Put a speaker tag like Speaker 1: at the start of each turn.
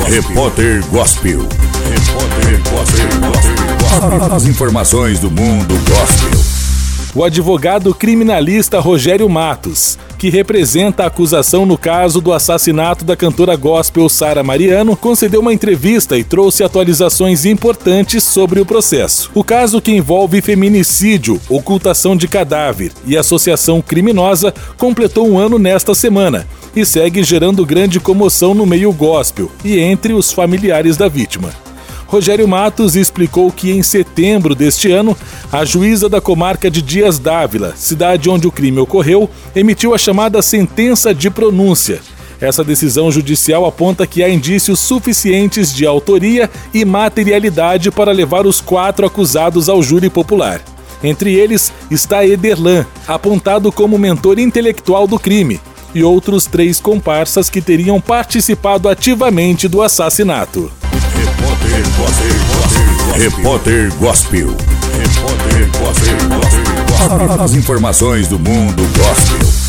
Speaker 1: Repórter Gospel. As informações do mundo gospel.
Speaker 2: O advogado criminalista Rogério Matos, que representa a acusação no caso do assassinato da cantora gospel Sara Mariano, concedeu uma entrevista e trouxe atualizações importantes sobre o processo. O caso, que envolve feminicídio, ocultação de cadáver e associação criminosa, completou um ano nesta semana e segue gerando grande comoção no meio gospel e entre os familiares da vítima. Rogério Matos explicou que em setembro deste ano, a juíza da comarca de Dias d'Ávila, cidade onde o crime ocorreu, emitiu a chamada sentença de pronúncia. Essa decisão judicial aponta que há indícios suficientes de autoria e materialidade para levar os 4 acusados ao júri popular. Entre eles está Ederlan, apontado como mentor intelectual do crime, e outros 3 comparsas que teriam participado ativamente do assassinato.
Speaker 1: Repórter Gospel. As informações do mundo gospel.